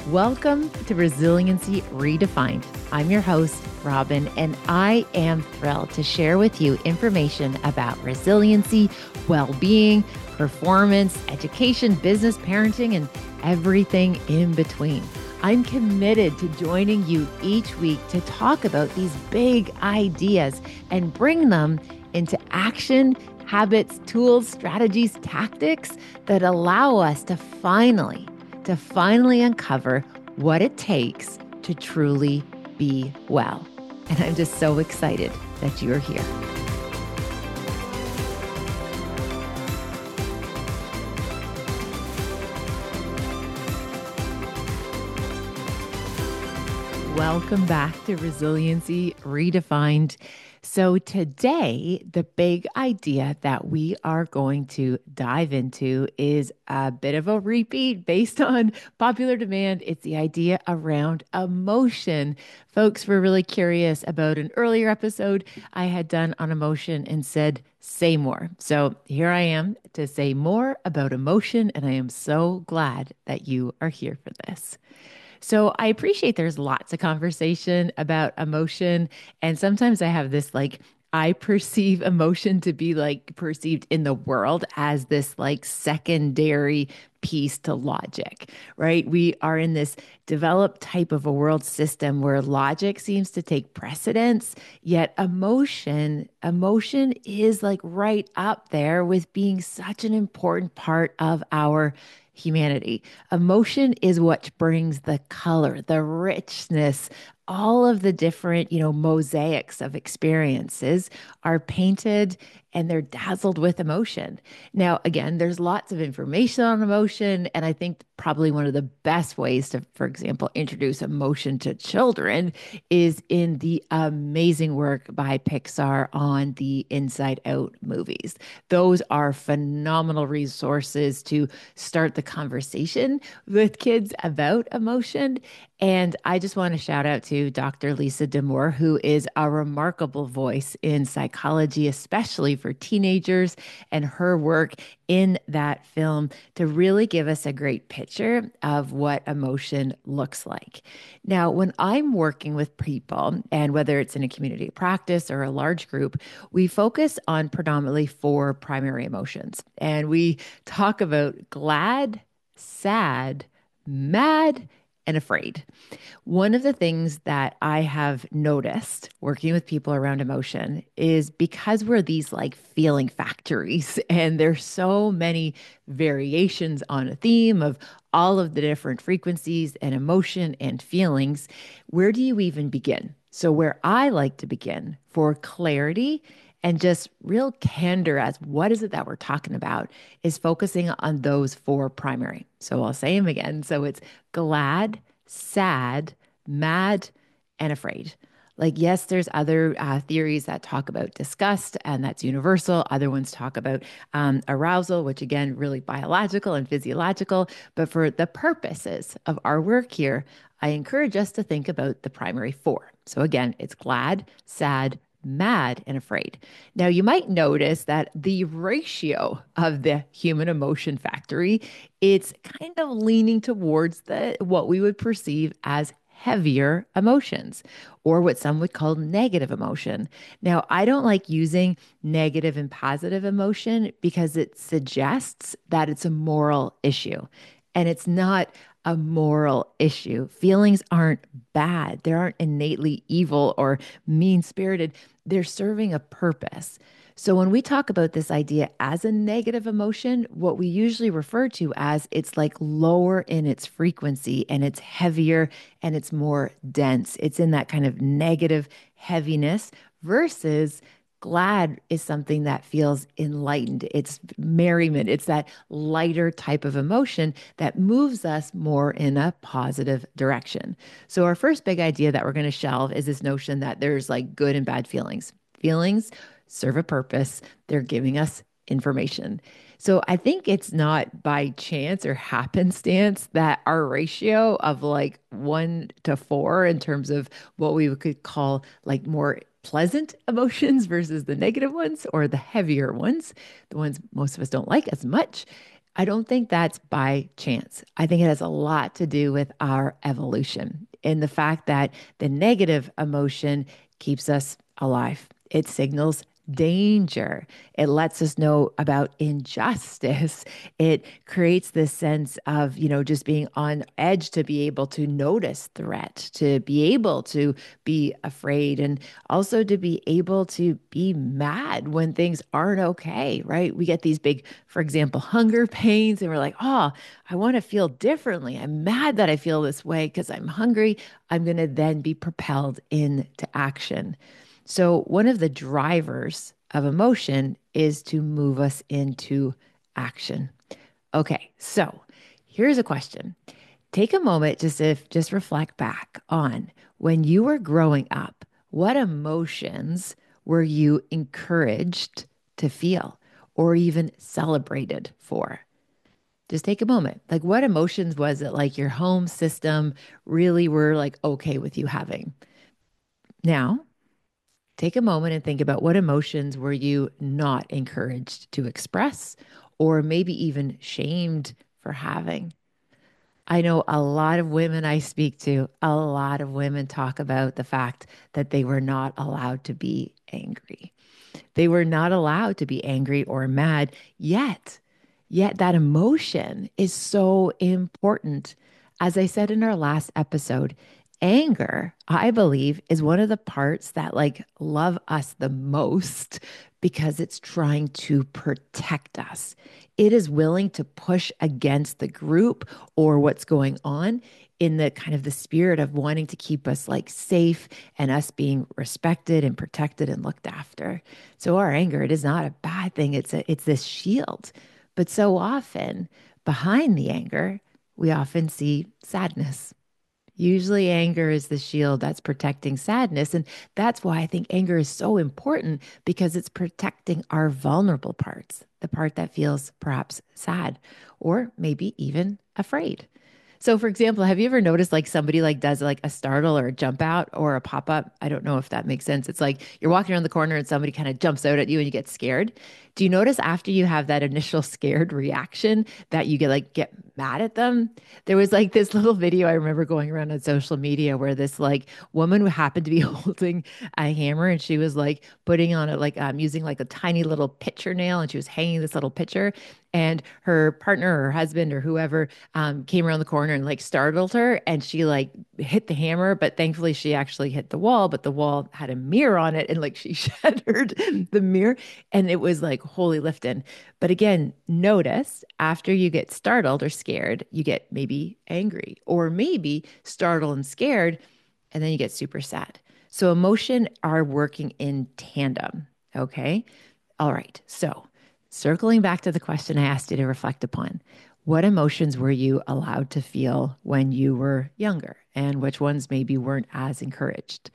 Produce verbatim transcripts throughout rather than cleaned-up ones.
Welcome to Resiliency Redefined. I'm your host, Robin, and I am thrilled to share with you information about resiliency, well-being, performance, education, business, parenting, and everything in between. I'm committed to joining you each week to talk about these big ideas and bring them into action, habits, tools, strategies, tactics that allow us to finally to finally uncover what it takes to truly be well. And I'm just so excited that you're here. Welcome back to Resiliency Redefined. So today, the big idea that we are going to dive into is a bit of a repeat based on popular demand. It's the idea around emotion. Folks were really curious about an earlier episode I had done on emotion and said, say more. So here I am to say more about emotion, and I am so glad that you are here for this. So I appreciate there's lots of conversation about emotion. And sometimes I have this like, I perceive emotion to be like perceived in the world as this like secondary piece to logic, right? We are in this developed type of a world system where logic seems to take precedence, yet emotion, emotion is like right up there with being such an important part of our humanity. Emotion is what brings the color, the richness, all of the different, you know, mosaics of experiences are painted and they're dazzled with emotion. Now, again, there's lots of information on emotion. And I think probably one of the best ways to, for example, introduce emotion to children is in the amazing work by Pixar on the Inside Out movies. Those are phenomenal resources to start the conversation with kids about emotion. And I just want to shout out to Doctor Lisa Damour, who is a remarkable voice in psychology, especially for teenagers, and her work in that film to really give us a great picture of what emotion looks like. Now, when I'm working with people, and whether it's in a community practice or a large group, we focus on predominantly four primary emotions. And we talk about glad, sad, mad, and afraid. One of the things that I have noticed working with people around emotion is because we're these like feeling factories, and there's so many variations on a theme of all of the different frequencies and emotion and feelings. Where do you even begin? So where I like to begin for clarity and just real candor as what is it that we're talking about is focusing on those four primary. So I'll say them again. So it's glad, sad, mad, and afraid. Like, yes, there's other uh, theories that talk about disgust, and that's universal. Other ones talk about um, arousal, which again, really biological and physiological. But for the purposes of our work here, I encourage us to think about the primary four. So again, it's glad, sad, mad, and afraid. Now, you might notice that the ratio of the human emotion factory, it's kind of leaning towards the what we would perceive as heavier emotions, or what some would call negative emotion. Now, I don't like using negative and positive emotion because it suggests that it's a moral issue. And it's not a moral issue. Feelings aren't bad. They aren't innately evil or mean-spirited. They're serving a purpose. So when we talk about this idea as a negative emotion, what we usually refer to as it's like lower in its frequency and it's heavier and it's more dense. It's in that kind of negative heaviness versus glad is something that feels enlightened. It's merriment. It's that lighter type of emotion that moves us more in a positive direction. So our first big idea that we're going to shelve is this notion that there's like good and bad feelings. Feelings serve a purpose. They're giving us information. So I think it's not by chance or happenstance that our ratio of like one to four in terms of what we could call like more pleasant emotions versus the negative ones or the heavier ones, the ones most of us don't like as much, I don't think that's by chance. I think it has a lot to do with our evolution and the fact that the negative emotion keeps us alive. It signals danger. It lets us know about injustice. It creates this sense of, you know, just being on edge to be able to notice threat, to be able to be afraid, and also to be able to be mad when things aren't okay, right? We get these big, for example, hunger pains, and we're like, oh, I want to feel differently. I'm mad that I feel this way because I'm hungry. I'm going to then be propelled into action. So, one of the drivers of emotion is to move us into action. Okay, so here's a question. Take a moment just if just reflect back on when you were growing up, what emotions were you encouraged to feel or even celebrated for? Just take a moment. Like what emotions was it like your home system really were like okay with you having? Now, take a moment and think about what emotions were you not encouraged to express or maybe even shamed for having. I know a lot of women I speak to, a lot of women talk about the fact that they were not allowed to be angry. They were not allowed to be angry or mad yet. Yet that emotion is so important. As I said in our last episode, anger, I believe, is one of the parts that like love us the most because it's trying to protect us. It is willing to push against the group or what's going on in the kind of the spirit of wanting to keep us like safe and us being respected and protected and looked after. So our anger, it is not a bad thing. It's a, it's this shield. But so often behind the anger, we often see sadness. Usually, anger is the shield that's protecting sadness. And that's why I think anger is so important because it's protecting our vulnerable parts, the part that feels perhaps sad or maybe even afraid. So, for example, have you ever noticed like somebody like does like a startle or a jump out or a pop up? I don't know if that makes sense. It's like you're walking around the corner and somebody kind of jumps out at you and you get scared. Do you notice after you have that initial scared reaction that you get like get mad at them? There was like this little video I remember going around on social media where this like woman who happened to be holding a hammer and she was like putting on it like um using like a tiny little pitcher nail and she was hanging this little pitcher and her partner or her husband or whoever um, came around the corner and like startled her and she like hit the hammer, but thankfully she actually hit the wall, but the wall had a mirror on it and like she shattered the mirror and it was like holy lifting. But again, notice after you get startled or scared, you get maybe angry or maybe startled and scared, and then you get super sad. So emotion are working in tandem. Okay. All right. So circling back to the question I asked you to reflect upon, what emotions were you allowed to feel when you were younger and which ones maybe weren't as encouraged?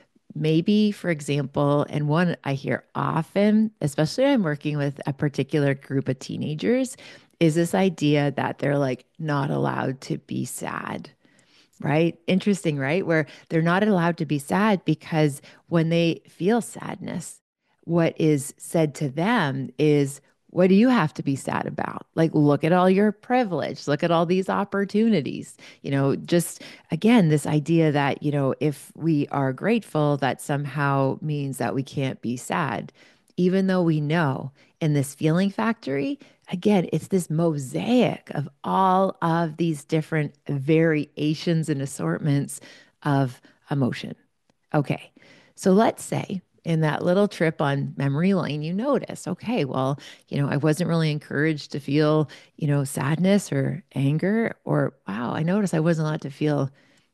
Maybe, for example, and one I hear often, especially when I'm working with a particular group of teenagers, is this idea that they're like not allowed to be sad, right? Interesting, right? Where they're not allowed to be sad because when they feel sadness, what is said to them is, what do you have to be sad about? Like, look at all your privilege, look at all these opportunities. You know, just again, this idea that, you know, if we are grateful, that somehow means that we can't be sad, even though we know in this feeling factory, again, it's this mosaic of all of these different variations and assortments of emotion. Okay, so let's say in that little trip on memory lane, you notice, okay, well, you know, I wasn't really encouraged to feel, you know, sadness or anger, or wow, I noticed I wasn't allowed to feel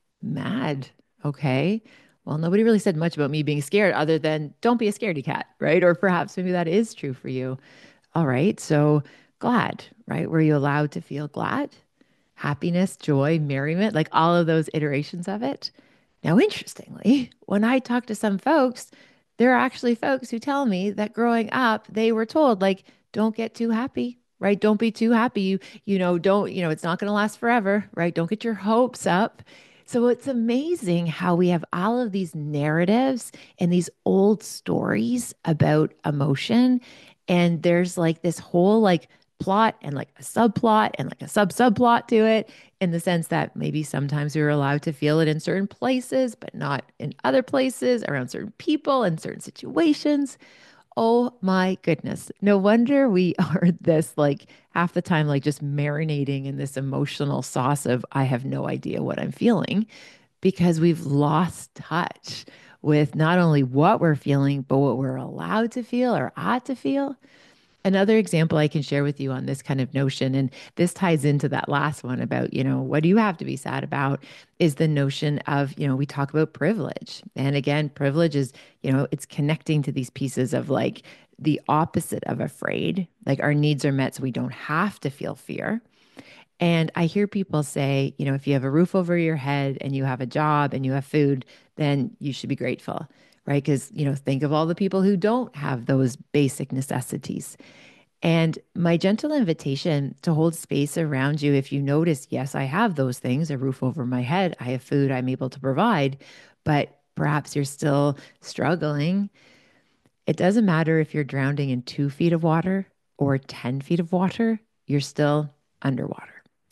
mad. Okay. Well, nobody really said much about me being scared other than don't be a scaredy cat, right? Or perhaps maybe that is true for you. All right. So glad, right? Were you allowed to feel glad, happiness, joy, merriment, like all of those iterations of it? Now, interestingly, when I talk to some folks, there are actually folks who tell me that growing up, they were told, like, don't get too happy, right? Don't be too happy. You, you know, don't, you know, it's not going to last forever, right? Don't get your hopes up. So it's amazing how we have all of these narratives and these old stories about emotion. And there's like this whole like plot and like a subplot and like a sub subplot to it, in the sense that maybe sometimes we are allowed to feel it in certain places, but not in other places, around certain people and certain situations. Oh my goodness. No wonder we are this like half the time, like just marinating in this emotional sauce of I have no idea what I'm feeling, because we've lost touch with not only what we're feeling, but what we're allowed to feel or ought to feel. Another example I can share with you on this kind of notion, and this ties into that last one about, you know, what do you have to be sad about, is the notion of, you know, we talk about privilege. And again, privilege is, you know, it's connecting to these pieces of like the opposite of afraid, like our needs are met so we don't have to feel fear. And I hear people say, you know, if you have a roof over your head and you have a job and you have food, then you should be grateful, right? Because, you know, think of all the people who don't have those basic necessities. And my gentle invitation to hold space around you, if you notice, yes, I have those things, a roof over my head, I have food I'm able to provide, but perhaps you're still struggling. It doesn't matter if you're drowning in two feet of water or ten feet of water, you're still underwater.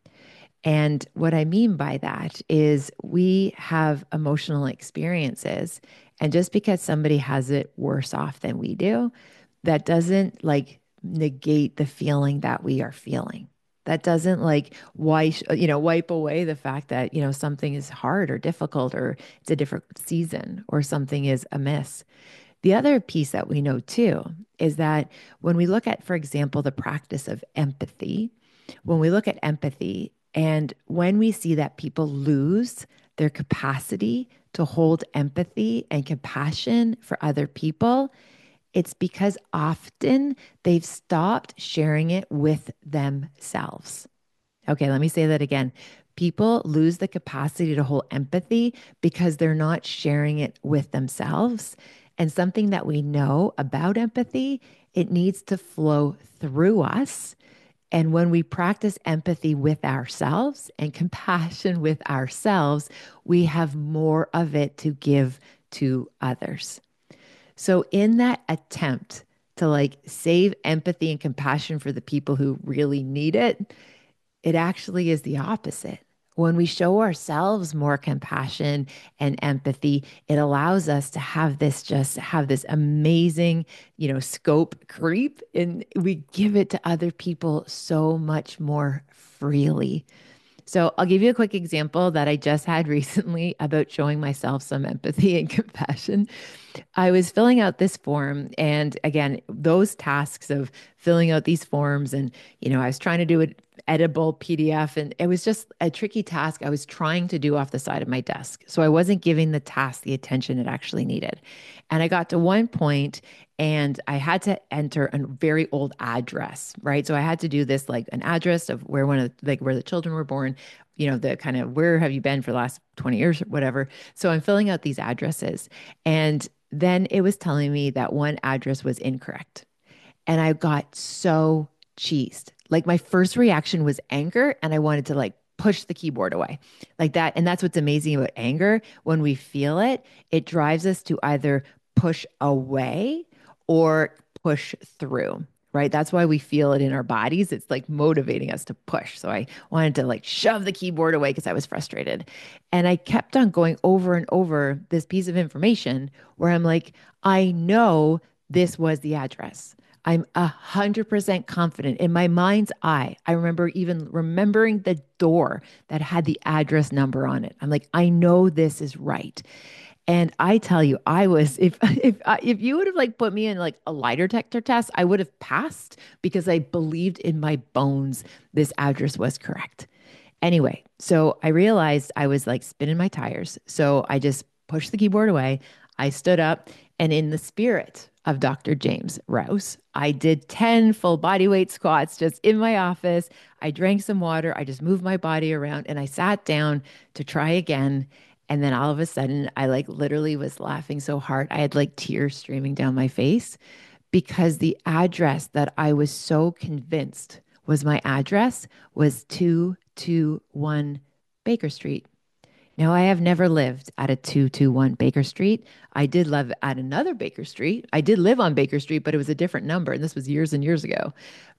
And what I mean by that is we have emotional experiences. And just because somebody has it worse off than we do, that doesn't like negate the feeling that we are feeling. That doesn't like wipe, you know, wipe away the fact that, you know, something is hard or difficult or it's a different season or something is amiss. The other piece that we know too is that when we look at, for example, the practice of empathy, when we look at empathy and when we see that people lose their capacity to hold empathy and compassion for other people, it's because often they've stopped sharing it with themselves. Okay, let me say that again. People lose the capacity to hold empathy because they're not sharing it with themselves. And something that we know about empathy, it needs to flow through us. And when we practice empathy with ourselves and compassion with ourselves, we have more of it to give to others. So, in that attempt to like save empathy and compassion for the people who really need it, it actually is the opposite. When we show ourselves more compassion and empathy, it allows us to have this just have this amazing, you know, scope creep, and we give it to other people so much more freely. So I'll give you a quick example that I just had recently about showing myself some empathy and compassion. I was filling out this form, and again, those tasks of filling out these forms, and you know, I was trying to do an editable P D F, and it was just a tricky task I was trying to do off the side of my desk. So I wasn't giving the task the attention it actually needed. And I got to one point and I had to enter a very old address, right? So I had to do this like an address of where one of the, like where the children were born, you know, the kind of where have you been for the last twenty years or whatever. So I'm filling out these addresses, and then it was telling me that one address was incorrect. And I got so cheesed. Like my first reaction was anger, and I wanted to like push the keyboard away like that. And that's what's amazing about anger. When we feel it, it drives us to either push away or push through. Right. That's why we feel it in our bodies. It's like motivating us to push. So I wanted to like shove the keyboard away because I was frustrated. And I kept on going over and over this piece of information where I'm like, I know this was the address. I'm a hundred percent confident in my mind's eye. I remember even remembering the door that had the address number on it. I'm like, I know this is right. And I tell you, I was if if I- if you would have like put me in like a lie detector test, I would have passed because I believed in my bones this address was correct. Anyway, so I realized I was like spinning my tires. So I just pushed the keyboard away. I stood up, and in the spirit of Doctor James Rouse, I did ten full body weight squats just in my office. I drank some water. I just moved my body around and I sat down to try again. And then all of a sudden, I like literally was laughing so hard. I had like tears streaming down my face because the address that I was so convinced was my address was two two one Baker Street. Now, I have never lived at a two two one Baker Street. I did live at another Baker Street. I did live on Baker Street, but it was a different number. And this was years and years ago.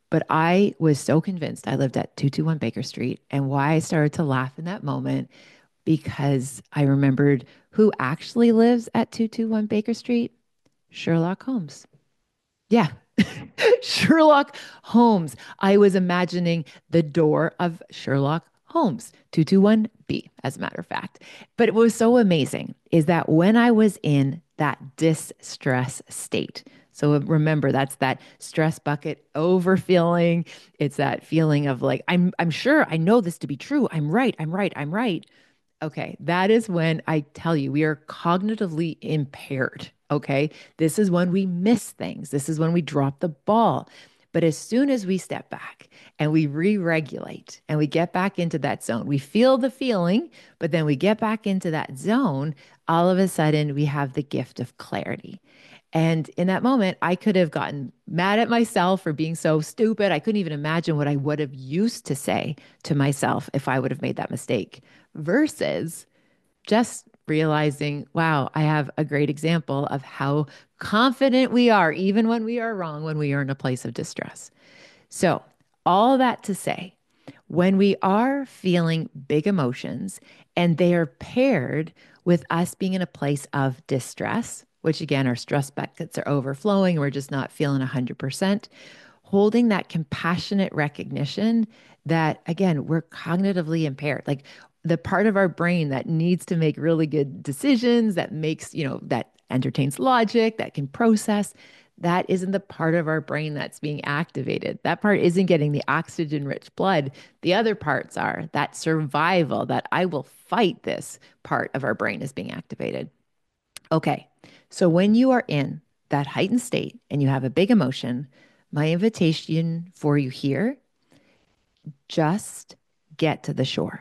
But I was so convinced. I lived at two two one Baker Street. And why I started to laugh in that moment, because I remembered who actually lives at two two one Baker Street. Sherlock Holmes. Yeah. Sherlock Holmes. I was imagining the door of Sherlock Holmes, two two one B, as a matter of fact. But it was so amazing is that when I was in that distress state, so remember that's that stress bucket overfilling. It's that feeling of like, I'm I'm sure I know this to be true. I'm right. I'm right. I'm right. Okay, that is when I tell you we are cognitively impaired. Okay, this is when we miss things. This is when we drop the ball. But as soon as we step back and we re regulate and we get back into that zone, we feel the feeling, but then we get back into that zone, all of a sudden we have the gift of clarity. And in that moment, I could have gotten mad at myself for being so stupid. I couldn't even imagine what I would have used to say to myself if I would have made that mistake versus just realizing, wow, I have a great example of how confident we are, even when we are wrong, when we are in a place of distress. So, all that to say, when we are feeling big emotions and they are paired with us being in a place of distress, which again, our stress buckets are overflowing, we're just not feeling one hundred percent, holding that compassionate recognition that, again, we're cognitively impaired. Like the part of our brain that needs to make really good decisions, that makes, you know, that entertains logic, that can process, that isn't the part of our brain that's being activated. That part isn't getting the oxygen rich blood. The other parts are that survival, that I will fight this part of our brain is being activated. Okay. So when you are in that heightened state and you have a big emotion, my invitation for you here, just get to the shore.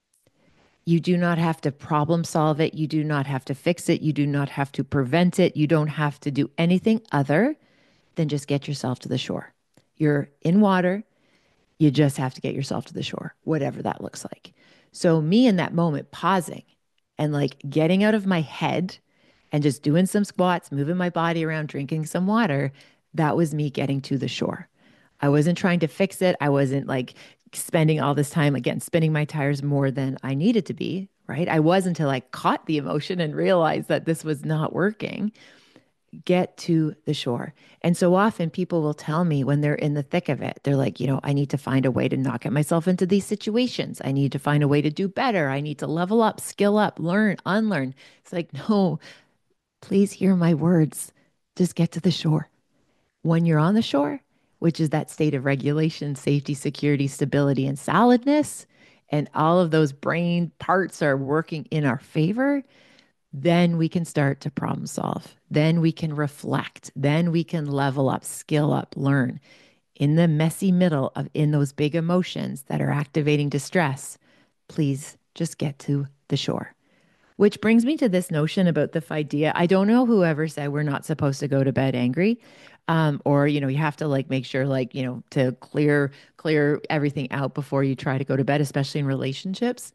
You do not have to problem solve it. You do not have to fix it. You do not have to prevent it. You don't have to do anything other than just get yourself to the shore. You're in water. You just have to get yourself to the shore, whatever that looks like. So, me in that moment, pausing and like getting out of my head and just doing some squats, moving my body around, drinking some water, that was me getting to the shore. I wasn't trying to fix it. I wasn't like spending all this time, again, spinning my tires more than I needed to be, right? I was until I caught the emotion and realized that this was not working. Get to the shore. And so often people will tell me when they're in the thick of it, they're like, you know, I need to find a way to not get myself into these situations. I need to find a way to do better. I need to level up, skill up, learn, unlearn. It's like, no, please hear my words. Just get to the shore. When you're on the shore, which is that state of regulation, safety, security, stability, and solidness, and all of those brain parts are working in our favor, then we can start to problem solve. Then we can reflect. Then we can level up, skill up, learn. In the messy middle of in those big emotions that are activating distress, please just get to the shore. Which brings me to this notion about the idea. I don't know whoever said we're not supposed to go to bed angry. Um, or, you know, you have to like make sure like, you know, to clear, clear everything out before you try to go to bed, especially in relationships.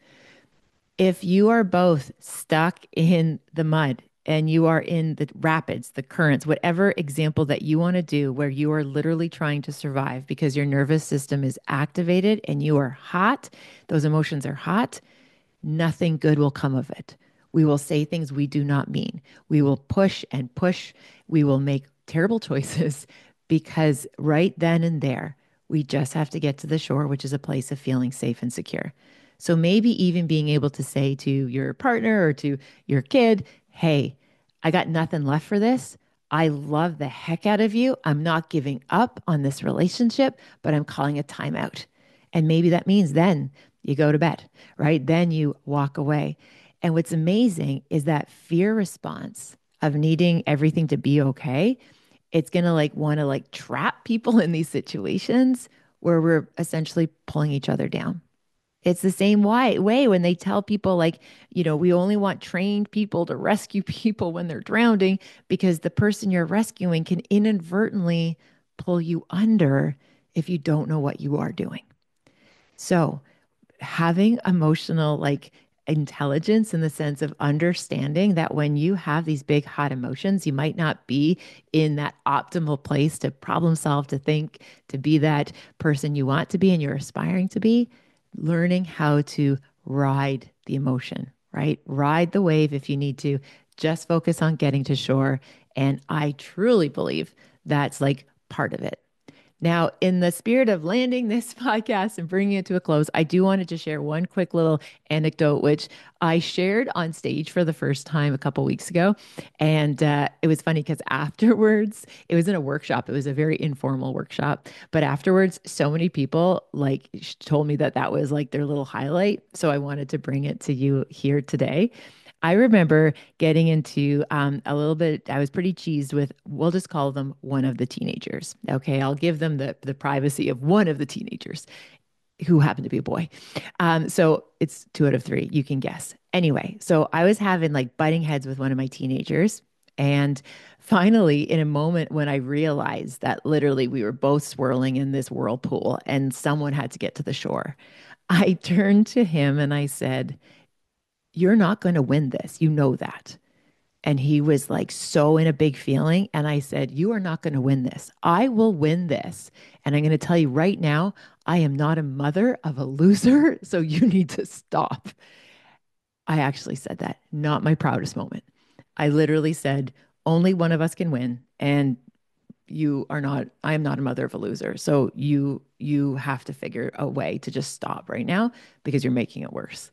If you are both stuck in the mud and you are in the rapids, the currents, whatever example that you want to do, where you are literally trying to survive because your nervous system is activated and you are hot, those emotions are hot, nothing good will come of it. We will say things we do not mean. We will push and push. We will make terrible choices because right then and there, we just have to get to the shore, which is a place of feeling safe and secure. So maybe even being able to say to your partner or to your kid, hey, I got nothing left for this. I love the heck out of you. I'm not giving up on this relationship, but I'm calling a timeout. And maybe that means then you go to bed, right? Then you walk away. And what's amazing is that fear response of needing everything to be okay. It's going to like want to like trap people in these situations where we're essentially pulling each other down. It's the same way, way when they tell people, like, you know, we only want trained people to rescue people when they're drowning because the person you're rescuing can inadvertently pull you under if you don't know what you are doing. So, having emotional, like, intelligence in the sense of understanding that when you have these big hot emotions, you might not be in that optimal place to problem solve, to think, to be that person you want to be and you're aspiring to be. Learning how to ride the emotion, right? Ride the wave if you need to. Just focus on getting to shore. And I truly believe that's like part of it. Now, in the spirit of landing this podcast and bringing it to a close, I do want to just share one quick little anecdote, which I shared on stage for the first time a couple weeks ago. And uh, it was funny because afterwards, it was in a workshop. It was a very informal workshop. But afterwards, so many people like told me that that was like their little highlight. So I wanted to bring it to you here today. I remember getting into um, a little bit, I was pretty cheesed with, we'll just call them one of the teenagers. Okay, I'll give them the, the privacy of one of the teenagers who happened to be a boy. Um, so it's two out of three, you can guess. Anyway, so I was having like butting heads with one of my teenagers. And finally, in a moment when I realized that literally we were both swirling in this whirlpool and someone had to get to the shore, I turned to him and I said, "You're not going to win this. You know that." And he was like so in a big feeling. And I said, "You are not going to win this. I will win this. And I'm going to tell you right now, I am not a mother of a loser. So you need to stop." I actually said that, not my proudest moment. I literally said, only one of us can win. And you are not, I am not a mother of a loser. So you, you have to figure a way to just stop right now because you're making it worse.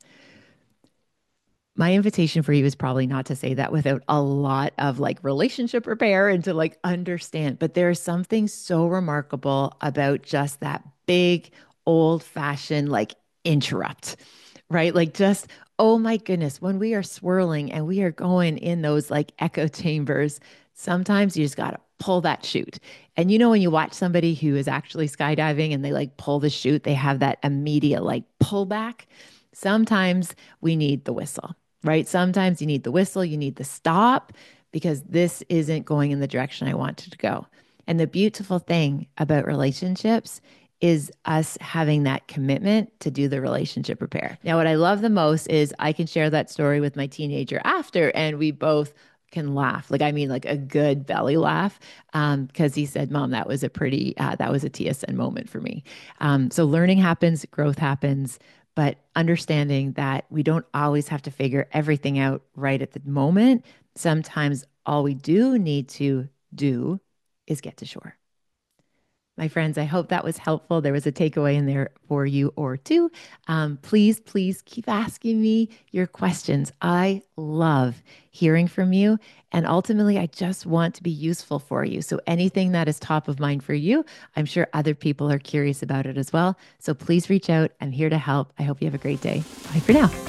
My invitation for you is probably not to say that without a lot of like relationship repair and to like understand. But there is something so remarkable about just that big, old fashioned like interrupt, right? Like just, oh my goodness, when we are swirling and we are going in those like echo chambers, sometimes you just got to pull that chute. And you know, when you watch somebody who is actually skydiving and they like pull the chute, they have that immediate like pullback. Sometimes we need the whistle, right? Sometimes you need the whistle, you need the stop because this isn't going in the direction I wanted to go. And the beautiful thing about relationships is us having that commitment to do the relationship repair. Now, what I love the most is I can share that story with my teenager after, and we both can laugh. Like, I mean, like a good belly laugh. Um, cause he said, "Mom, that was a pretty, uh, that was a T S N moment for me." Um, so learning happens, growth happens, but understanding that we don't always have to figure everything out right at the moment. Sometimes all we do need to do is get to shore. My friends, I hope that was helpful. There was a takeaway in there for you or two. Um, please, please keep asking me your questions. I love hearing from you. And ultimately, I just want to be useful for you. So anything that is top of mind for you, I'm sure other people are curious about it as well. So please reach out. I'm here to help. I hope you have a great day. Bye for now.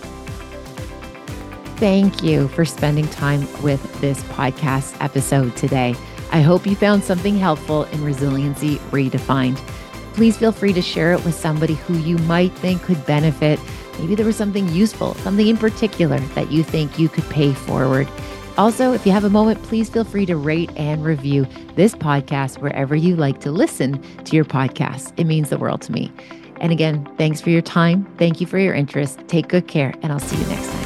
Thank you for spending time with this podcast episode today. I hope you found something helpful in Resiliency Redefined. Please feel free to share it with somebody who you might think could benefit. Maybe there was something useful, something in particular that you think you could pay forward. Also, if you have a moment, please feel free to rate and review this podcast wherever you like to listen to your podcast. It means the world to me. And again, thanks for your time. Thank you for your interest. Take good care, and I'll see you next time.